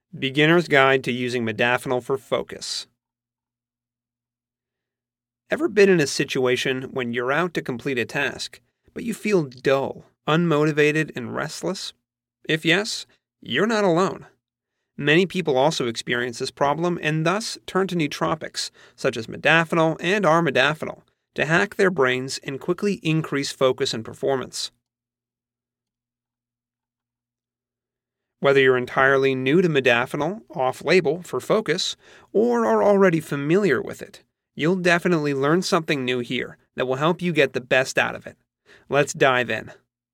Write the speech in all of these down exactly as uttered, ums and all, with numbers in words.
Beginner's Guide to Using Modafinil for Focus. Ever been in a situation when you're out to complete a task, but you feel dull, unmotivated, and restless? If yes, you're not alone. Many people also experience this problem and thus turn to nootropics, such as modafinil and armodafinil, to hack their brains and quickly increase focus and performance. Whether you're entirely new to modafinil, off-label for focus, or are already familiar with it, you'll definitely learn something new here that will help you get the best out of it. Let's dive in.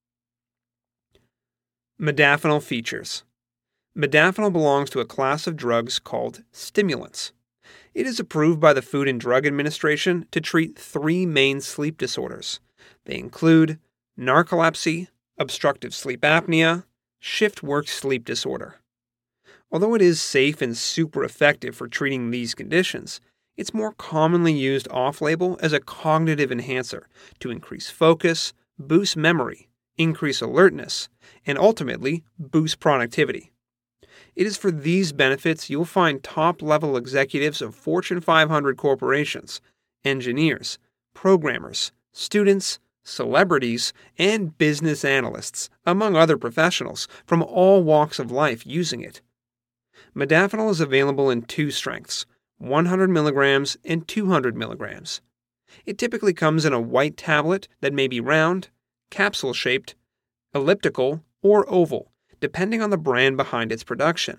Modafinil features. Modafinil belongs to a class of drugs called stimulants. It is approved by the Food and Drug Administration to treat three main sleep disorders. They include narcolepsy, obstructive sleep apnea, shift work sleep disorder. Although it is safe and super effective for treating these conditions, it's more commonly used off-label as a cognitive enhancer to increase focus, boost memory, increase alertness, and ultimately boost productivity. It is for these benefits you'll find top-level executives of Fortune five hundred corporations, engineers, programmers, students, celebrities, and business analysts, among other professionals from all walks of life using it. Modafinil is available in two strengths, one hundred milligrams and two hundred milligrams. It typically comes in a white tablet that may be round, capsule-shaped, elliptical, or oval, depending on the brand behind its production.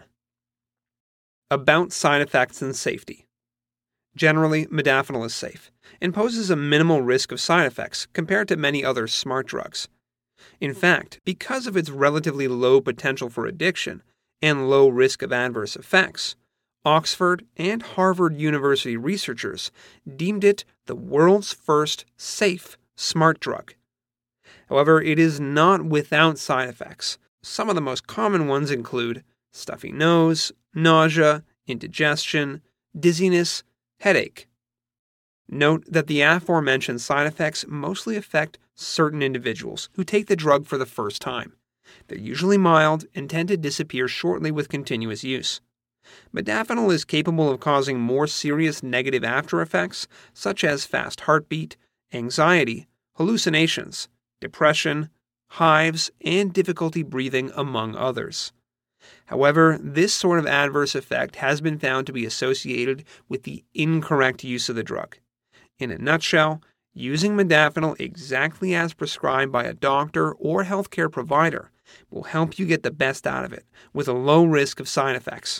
About side effects and safety. Generally, modafinil is safe and poses a minimal risk of side effects compared to many other smart drugs. In fact, because of its relatively low potential for addiction and low risk of adverse effects, Oxford and Harvard University researchers deemed it the world's first safe smart drug. However, it is not without side effects. Some of the most common ones include stuffy nose, nausea, indigestion, dizziness, headache. Note that the aforementioned side effects mostly affect certain individuals who take the drug for the first time. They're usually mild and tend to disappear shortly with continuous use. Modafinil is capable of causing more serious negative after effects, such as fast heartbeat, anxiety, hallucinations, depression, hives, and difficulty breathing, among others. However, this sort of adverse effect has been found to be associated with the incorrect use of the drug. In a nutshell, using modafinil exactly as prescribed by a doctor or healthcare provider will help you get the best out of it, with a low risk of side effects.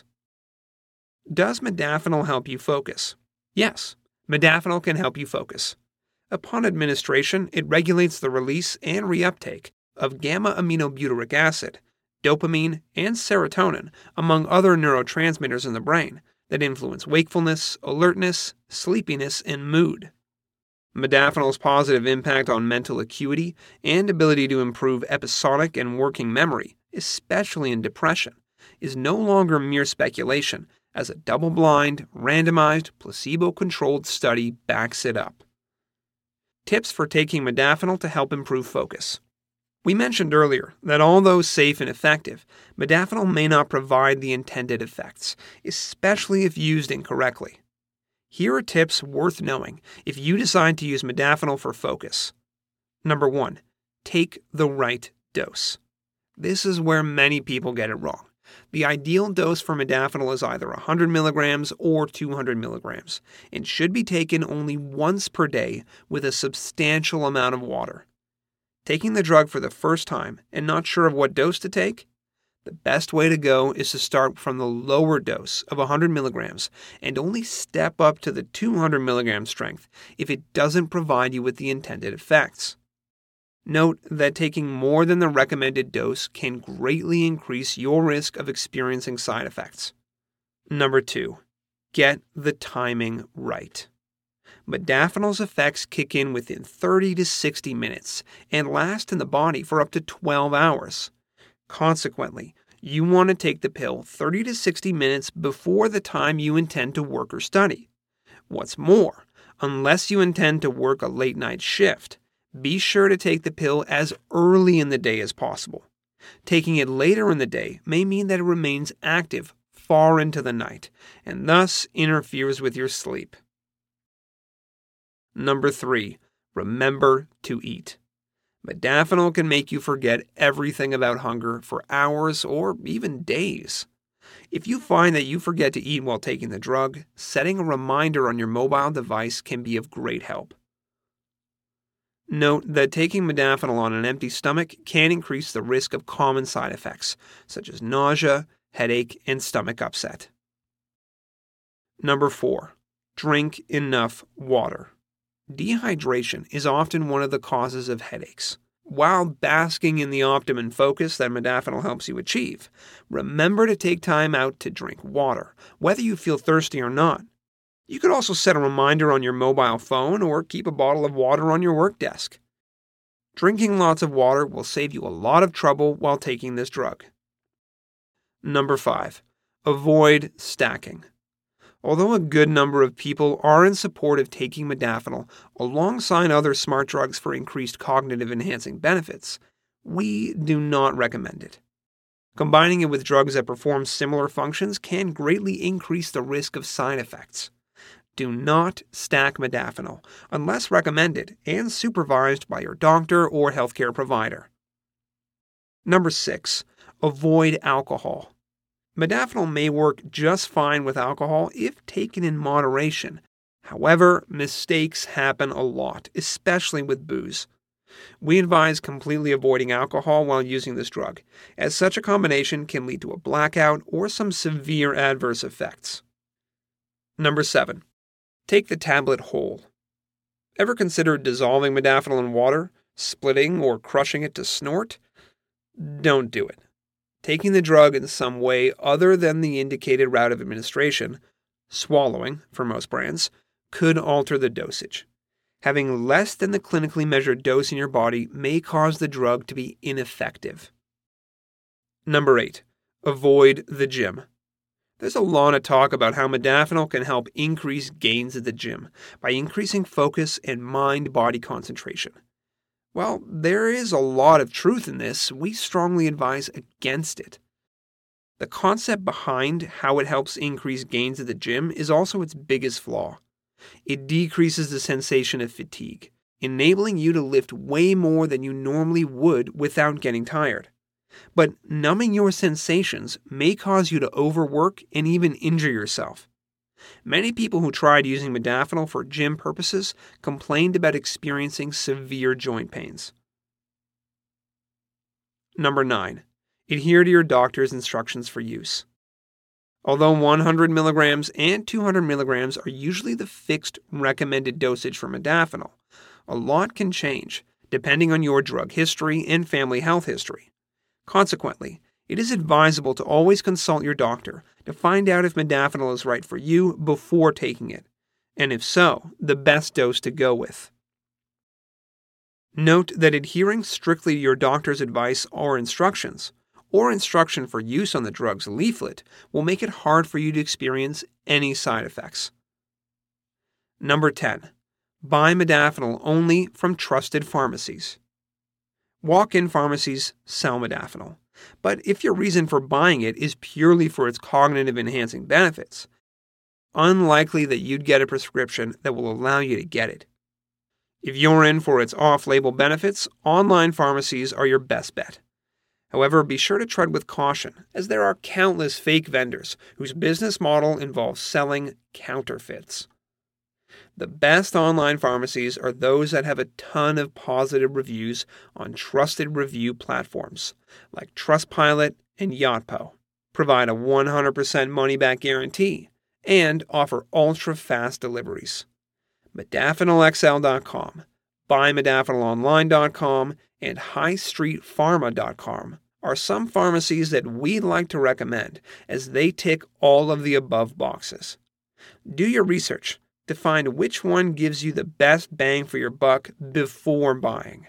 Does modafinil help you focus? Yes, modafinil can help you focus. Upon administration, it regulates the release and reuptake of gamma-aminobutyric acid, dopamine, and serotonin, among other neurotransmitters in the brain that influence wakefulness, alertness, sleepiness, and mood. Modafinil's positive impact on mental acuity and ability to improve episodic and working memory, especially in depression, is no longer mere speculation, as a double-blind, randomized, placebo-controlled study backs it up. Tips for taking modafinil to help improve focus. We mentioned earlier that although safe and effective, modafinil may not provide the intended effects, especially if used incorrectly. Here are tips worth knowing if you decide to use modafinil for focus. Number one, take the right dose. This is where many people get it wrong. The ideal dose for modafinil is either one hundred milligrams or two hundred milligrams, and should be taken only once per day with a substantial amount of water. Taking the drug for the first time and not sure of what dose to take? The best way to go is to start from the lower dose of one hundred milligrams and only step up to the two hundred milligram strength if it doesn't provide you with the intended effects. Note that taking more than the recommended dose can greatly increase your risk of experiencing side effects. Number two, get the timing right. Modafinil's effects kick in within thirty to sixty minutes and last in the body for up to twelve hours. Consequently, you want to take the pill thirty to sixty minutes before the time you intend to work or study. What's more, unless you intend to work a late-night shift, be sure to take the pill as early in the day as possible. Taking it later in the day may mean that it remains active far into the night and thus interferes with your sleep. Number three, remember to eat. Modafinil can make you forget everything about hunger for hours or even days. If you find that you forget to eat while taking the drug, setting a reminder on your mobile device can be of great help. Note that taking modafinil on an empty stomach can increase the risk of common side effects, such as nausea, headache, and stomach upset. Number four, drink enough water. Dehydration is often one of the causes of headaches. While basking in the optimum focus that modafinil helps you achieve, remember to take time out to drink water, whether you feel thirsty or not. You could also set a reminder on your mobile phone or keep a bottle of water on your work desk. Drinking lots of water will save you a lot of trouble while taking this drug. Number five, avoid stacking. Although a good number of people are in support of taking modafinil alongside other smart drugs for increased cognitive enhancing benefits, we do not recommend it. Combining it with drugs that perform similar functions can greatly increase the risk of side effects. Do not stack modafinil unless recommended and supervised by your doctor or healthcare provider. Number six, avoid alcohol. Modafinil may work just fine with alcohol if taken in moderation. However, mistakes happen a lot, especially with booze. We advise completely avoiding alcohol while using this drug, as such a combination can lead to a blackout or some severe adverse effects. Number seven, take the tablet whole. Ever considered dissolving modafinil in water, splitting, or crushing it to snort? Don't do it. Taking the drug in some way other than the indicated route of administration, swallowing for most brands, could alter the dosage. Having less than the clinically measured dose in your body may cause the drug to be ineffective. Number eight, avoid the gym. There's a lot of talk about how modafinil can help increase gains at the gym by increasing focus and mind-body concentration. While there is a lot of truth in this, we strongly advise against it. The concept behind how it helps increase gains at the gym is also its biggest flaw. It decreases the sensation of fatigue, enabling you to lift way more than you normally would without getting tired. But numbing your sensations may cause you to overwork and even injure yourself. Many people who tried using modafinil for gym purposes complained about experiencing severe joint pains. Number nine, adhere to your doctor's instructions for use. Although one hundred milligrams and two hundred milligrams are usually the fixed recommended dosage for modafinil, a lot can change depending on your drug history and family health history. Consequently, it is advisable to always consult your doctor to find out if modafinil is right for you before taking it, and if so, the best dose to go with. Note that adhering strictly to your doctor's advice or instructions, or instruction for use on the drug's leaflet, will make it hard for you to experience any side effects. Number ten. Buy modafinil only from trusted pharmacies. Walk-in pharmacies sell modafinil. But if your reason for buying it is purely for its cognitive enhancing benefits, unlikely that you'd get a prescription that will allow you to get it. If you're in for its off-label benefits, online pharmacies are your best bet. However, be sure to tread with caution, as there are countless fake vendors whose business model involves selling counterfeits. The best online pharmacies are those that have a ton of positive reviews on trusted review platforms like Trustpilot and Yotpo, provide a one hundred percent money-back guarantee, and offer ultra-fast deliveries. modafinil x l dot com, buy modafinil online dot com, and high street pharma dot com are some pharmacies that we'd like to recommend, as they tick all of the above boxes. Do your research to find which one gives you the best bang for your buck before buying.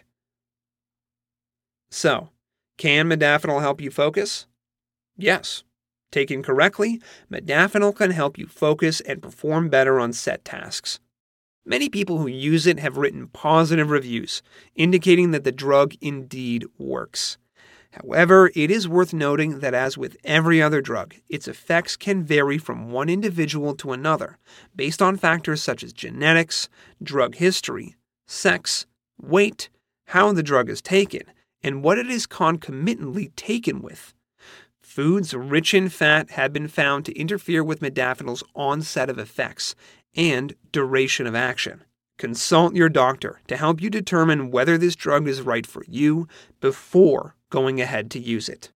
So, can modafinil help you focus? Yes. Taken correctly, modafinil can help you focus and perform better on set tasks. Many people who use it have written positive reviews, indicating that the drug indeed works. However, it is worth noting that as with every other drug, its effects can vary from one individual to another based on factors such as genetics, drug history, sex, weight, how the drug is taken, and what it is concomitantly taken with. Foods rich in fat have been found to interfere with modafinil's onset of effects and duration of action. Consult your doctor to help you determine whether this drug is right for you before going ahead to use it.